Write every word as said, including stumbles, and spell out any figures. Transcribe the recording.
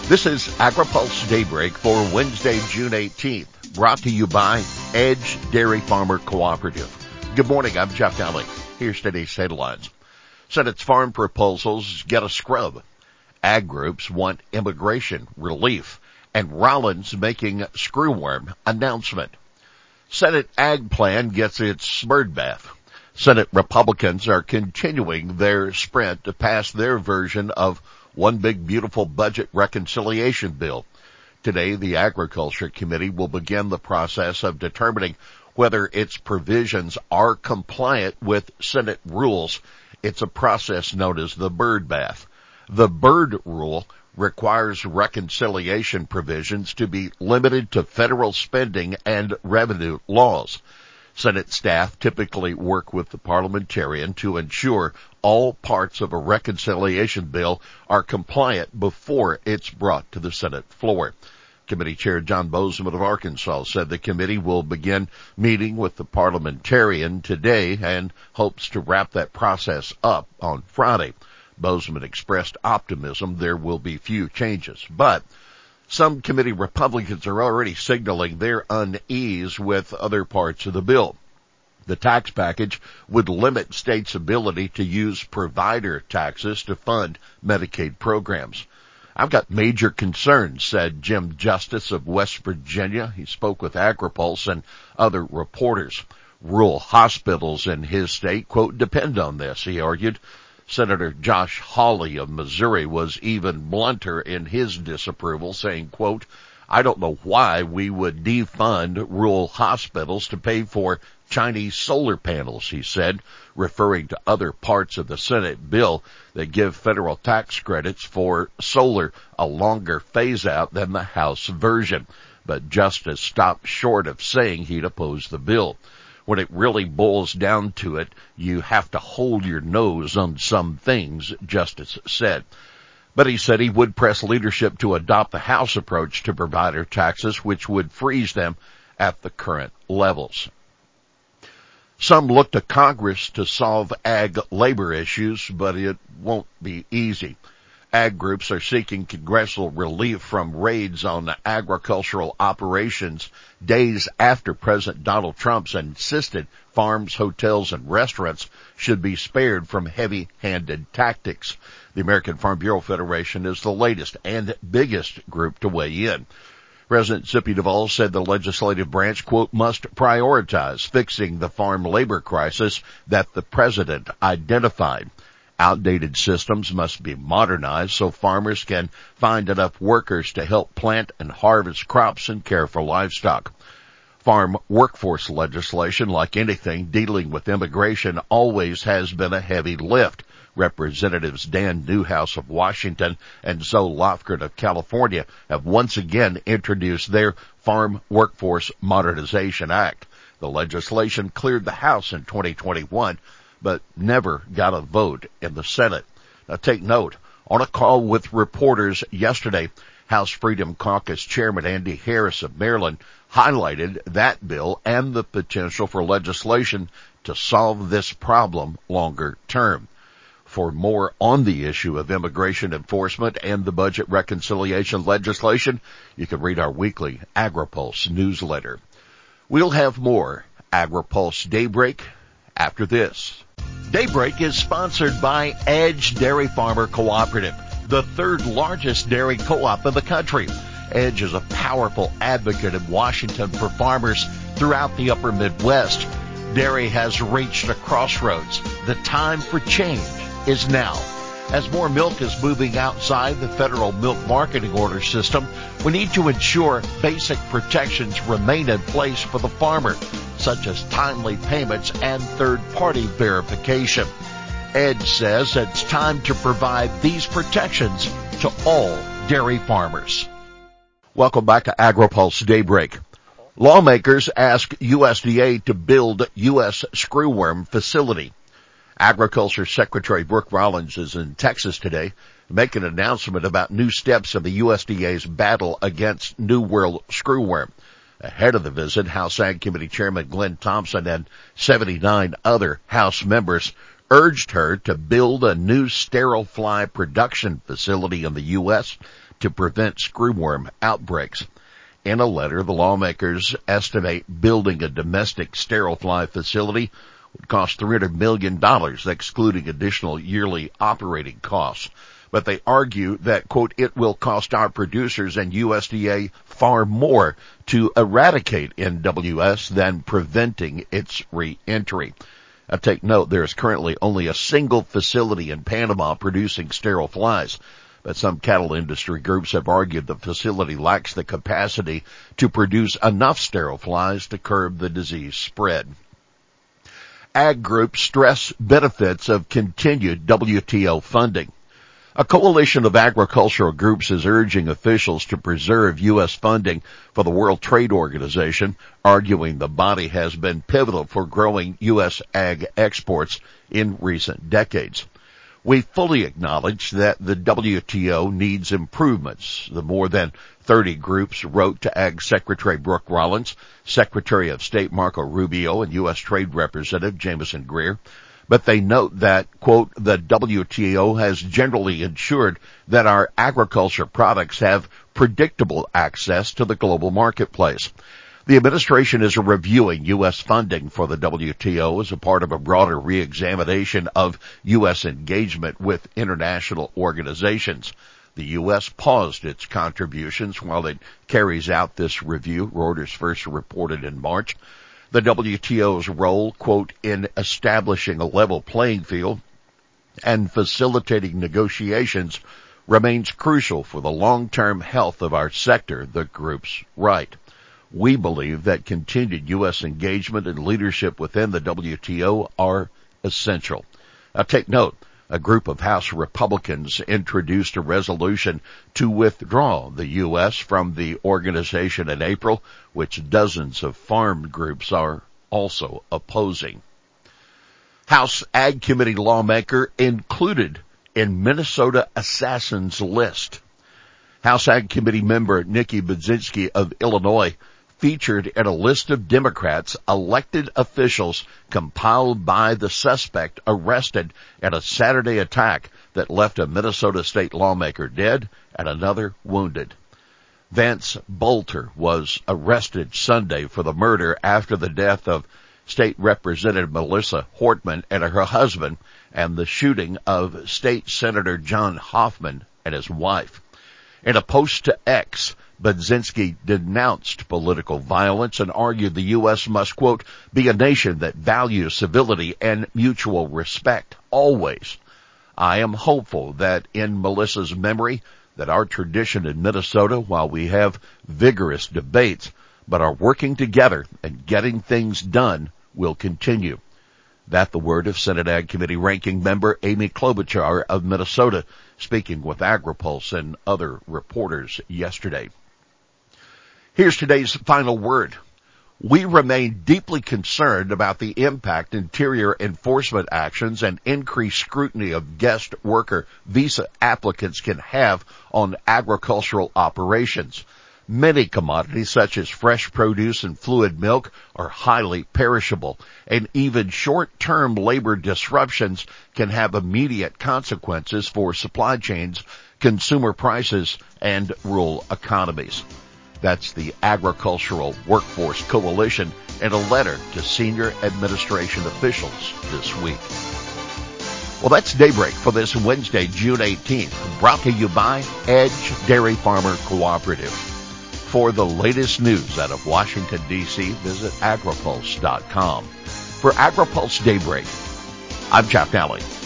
This is AgriPulse Daybreak for Wednesday, June eighteenth, brought to you by Edge Dairy Farmer Cooperative. Good morning, I'm Jeff Daly. Here's today's headlines. Senate's farm proposals get a scrub. Ag groups want immigration relief, and Rollins making screwworm announcement. Senate Ag Plan gets its bird bath. Senate Republicans are continuing their sprint to pass their version of one big beautiful budget reconciliation bill. Today, the Agriculture Committee will begin the process of determining whether its provisions are compliant with Senate rules. It's a process known as the bird bath. The bird rule requires reconciliation provisions to be limited to federal spending and revenue laws. Senate staff typically work with the parliamentarian to ensure all parts of a reconciliation bill are compliant before it's brought to the Senate floor. Committee Chair John Boozman of Arkansas said the committee will begin meeting with the parliamentarian today and hopes to wrap that process up on Friday. Boozman expressed optimism there will be few changes, but some committee Republicans are already signaling their unease with other parts of the bill. The tax package would limit states' ability to use provider taxes to fund Medicaid programs. I've got major concerns, said Jim Justice of West Virginia. He spoke with AgriPulse and other reporters. Rural hospitals in his state, quote, depend on this, he argued. Senator Josh Hawley of Missouri was even blunter in his disapproval, saying, quote, I don't know why we would defund rural hospitals to pay for Chinese solar panels, he said, referring to other parts of the Senate bill that give federal tax credits for solar a longer phase-out than the House version. But Justice stopped short of saying he'd oppose the bill. When it really boils down to it, you have to hold your nose on some things, Justice said. But he said he would press leadership to adopt the House approach to provider taxes, which would freeze them at the current levels. Some look to Congress to solve ag labor issues, but it won't be easy. Ag groups are seeking congressional relief from raids on agricultural operations days after President Donald Trump's insisted farms, hotels, and restaurants should be spared from heavy-handed tactics. The American Farm Bureau Federation is the latest and biggest group to weigh in. President Zippy Duvall said the legislative branch, quote, must prioritize fixing the farm labor crisis that the president identified. Outdated systems must be modernized so farmers can find enough workers to help plant and harvest crops and care for livestock. Farm workforce legislation, like anything dealing with immigration, always has been a heavy lift. Representatives Dan Newhouse of Washington and Zoe Lofgren of California have once again introduced their Farm Workforce Modernization Act. The legislation cleared the House in twenty twenty-one, but never got a vote in the Senate. Now take note, on a call with reporters yesterday, House Freedom Caucus Chairman Andy Harris of Maryland highlighted that bill and the potential for legislation to solve this problem longer term. For more on the issue of immigration enforcement and the budget reconciliation legislation, you can read our weekly AgriPulse newsletter. We'll have more AgriPulse Daybreak after this. Daybreak is sponsored by Edge Dairy Farmer Cooperative, the third largest dairy co-op in the country. Edge is a powerful advocate in Washington for farmers throughout the upper Midwest. Dairy has reached a crossroads. The time for change is now. As more milk is moving outside the federal milk marketing order system, we need to ensure basic protections remain in place for the farmer, such as timely payments and third-party verification. Edge says it's time to provide these protections to all dairy farmers. Welcome back to AgriPulse Daybreak. Lawmakers ask U S D A to build U S screwworm facility. Agriculture Secretary Brooke Rollins is in Texas today, making an announcement about new steps in the U S D A's battle against New World screwworm. Ahead of the visit, House Ag Committee Chairman Glenn Thompson and seventy-nine other House members urged her to build a new sterile fly production facility in the U S to prevent screwworm outbreaks. In a letter, the lawmakers estimate building a domestic sterile fly facility would cost three hundred million dollars, excluding additional yearly operating costs. But they argue that, quote, it will cost our producers and U S D A far more to eradicate N W S than preventing its re-entry. Now, take note, there is currently only a single facility in Panama producing sterile flies, but some cattle industry groups have argued the facility lacks the capacity to produce enough sterile flies to curb the disease spread. Ag groups stress benefits of continued W T O funding. A coalition of agricultural groups is urging officials to preserve U S funding for the World Trade Organization, arguing the body has been pivotal for growing U S ag exports in recent decades. We fully acknowledge that the W T O needs improvements. The more than thirty groups wrote to Ag Secretary Brooke Rollins, Secretary of State Marco Rubio, and U S Trade Representative Jameson Greer. But they note that, quote, the W T O has generally ensured that our agriculture products have predictable access to the global marketplace. The administration is reviewing U S funding for the W T O as a part of a broader reexamination of U S engagement with international organizations. The U S paused its contributions while it carries out this review, Reuters first reported in March. The W T O's role, quote, in establishing a level playing field and facilitating negotiations remains crucial for the long-term health of our sector, the groups write. We believe that continued U S engagement and leadership within the W T O are essential. Now take note, a group of House Republicans introduced a resolution to withdraw the U S from the organization in April, which dozens of farm groups are also opposing. House Ag Committee lawmaker included in Minnesota assassins list. House Ag Committee member Nikki Budzinski of Illinois featured in a list of Democrats' elected officials compiled by the suspect arrested in a Saturday attack that left a Minnesota state lawmaker dead and another wounded. Vance Bolter was arrested Sunday for the murder after the death of State Representative Melissa Hortman and her husband and the shooting of State Senator John Hoffman and his wife. In a post to X, Budzinski denounced political violence and argued the U S must, quote, be a nation that values civility and mutual respect always. I am hopeful that in Melissa's memory that our tradition in Minnesota, while we have vigorous debates, but are working together and getting things done, will continue. That the word of Senate Ag Committee ranking member Amy Klobuchar of Minnesota, speaking with AgriPulse and other reporters yesterday. Here's today's final word. We remain deeply concerned about the impact interior enforcement actions and increased scrutiny of guest worker visa applicants can have on agricultural operations. Many commodities, such as fresh produce and fluid milk, are highly perishable, and even short-term labor disruptions can have immediate consequences for supply chains, consumer prices, and rural economies. That's the Agricultural Workforce Coalition in a letter to senior administration officials this week. Well, that's Daybreak for this Wednesday, June eighteenth, brought to you by Edge Dairy Farmer Cooperative. For the latest news out of Washington, D C, visit agripulse dot com. For AgriPulse Daybreak, I'm Jeff Nally.